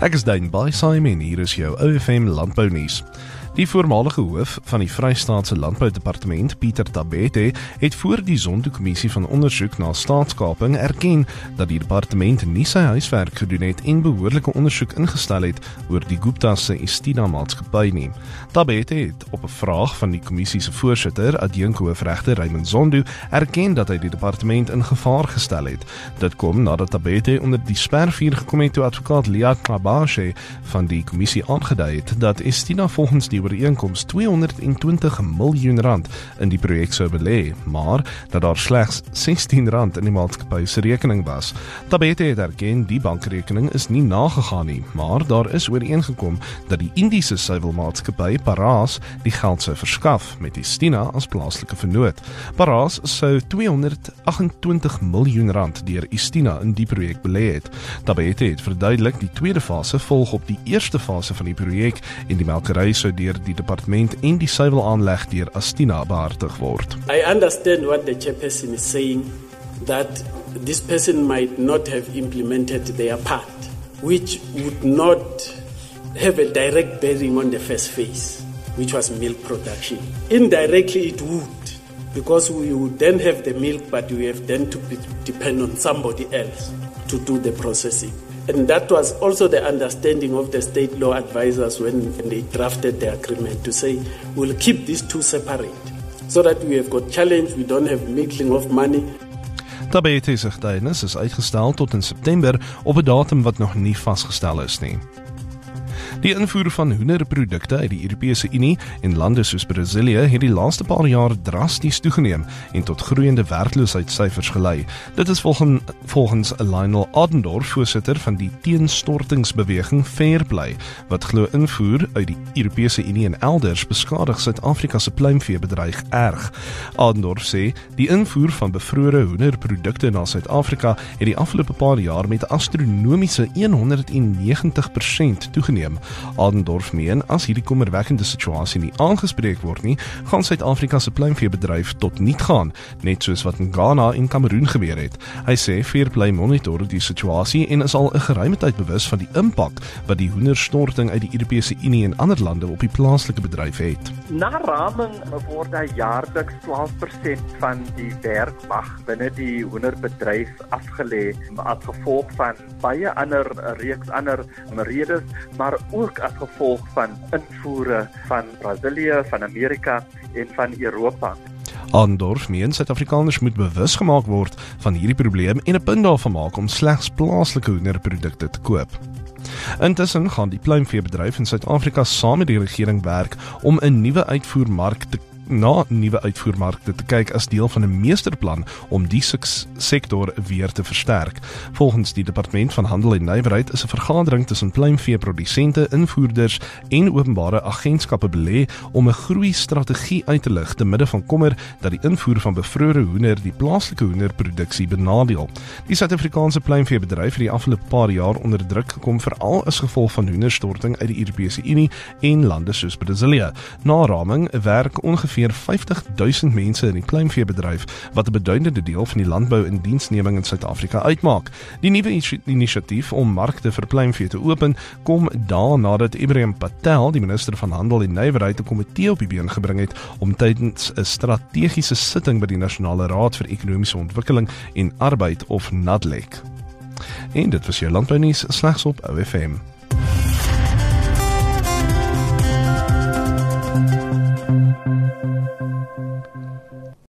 Ek is Dane Baaisaim en hier is jou OFM Landbounuus. Die voormalige hoof van die Vrystaatse Landboudepartement, Pieter Tabete, het voor die Zondo-kommissie van ondersoek na staatskaping erken dat die departement nie sy huiswerk gedoen het en behoorlike ondersoek ingestel het oor die Gupta's se Estina maatskappy nie. Tabete het op 'n vraag van die kommissie se voorsitter, adjunkhoofregter Raymond Zondo, erken dat hy die departement in gevaar gestel het. Dit kom nadat Tabete onder die spervuur gekom het toe advokaat Liat Mabashe van die kommissie aangedui het dat Estina volgens die ooreenkoms R220 miljoen in die projek sou belê, maar dat daar slegs R16 in die maatskappy se rekening was. Tabete het erken die bankrekening is nie nagegaan nie, maar daar is ooreengekom dat die Indiese suiwelmaatskappy Paras die geld sou verskaf met Estina as plaaslike vennoot. Paras sou R228 miljoen deur Estina in die projek belê het. Tabete het verduidelik die tweede fase volg op die eerste fase van die projek en die melkery sou deur die departement en die suiwelaanleg deur Estina behartig word. I understand what the chairperson is saying, that this person might not have implemented their part, which would not have a direct bearing on the first phase, which was milk production. Indirectly it would, because we would then have the milk, but we have then to depend on somebody else to do the processing. And that was also the understanding of the state law advisors when they drafted the agreement to say, we'll keep these two separate, so that we have got challenge, we don't have mingling of money. Tabete se getuienis is uitgestel tot in September op 'n datum wat nog nie vasgestel is nie. Die invoer van hoenderprodukte uit die Europese Unie en lande soos Brasilië het die laaste paar jaar drasties toegeneem en tot groeiende werkloosheidssyfers gelei. Dit is volgens Lionel Adendorf, voorsitter van die teenstortingsbeweging Fairplay, wat glo invoer uit die Europese Unie en elders beskadig Suid-Afrika se pluimveebedryf erg. Adendorf sê die invoer van bevrore hoenderprodukte na Suid-Afrika het die afgelope paar jaar met 'n astronomiese 190% toegeneem. Adendorf meen, as hierdie kommerwekkende situasie nie aangespreek word nie, gaan Suid-Afrika se pluimveebedryf tot niet gaan, net soos wat in Ghana en Kameroen gebeur het. Hy sê Fairplay monitor die situasie en is al 'n geruime tyd bewus van die impak wat die hoenderstorting uit die Europese Unie en ander lande op die plaaslike bedryf het. Na raming word daar jaarliks 12% van die werkmag binne die hoenderbedryf afgelê as gevolg van baie ander reeks ander redes, maar ook as gevolg van invoere van Brasilië, van Amerika en van Europa. Adendorf meen Suid-Afrikaners moet bewus gemaak word van hierdie probleem en 'n punt daarvan maak om slegs plaaslike hoenderprodukte te koop. Intussen gaan die pluimveebedryf in Suid-Afrika saam met die regering werk om 'n nuwe uitvoermark nuwe uitvoermarkte te kyk as deel van 'n meesterplan om die sektor weer te versterk. Volgens die Departement van Handel en Nywerheid is 'n vergadering tussen pluimveeprodusente, invoerders en openbare agentskappe belê om 'n groeistrategie uit te lig te midde van kommer dat die invoer van bevrore hoender die plaaslike hoenderproduksie benadeel. Die Suid-Afrikaanse pluimveebedryf het die afgelope paar jaar onder druk gekom veral as gevolg van hoenderstorting uit die Europese Unie en lande soos Brasilië. Na raming werk ongeveer 50.000 mense in die pluimveebedryf, wat 'n beduidende deel van die landbou in diensneming in Suid-Afrika uitmaak. Die nuwe inisiatief om markte vir pluimvee te open, kom nadat Ibrahim Patel, die minister van Handel en Nywerheid, 'n komitee op die been gebring het om tydens 'n strategiese sitting by die Nasionale Raad vir Ekonomiese Ontwikkeling en Arbeid of NADLEK. En dit was jou landbounuus slegs op OFM.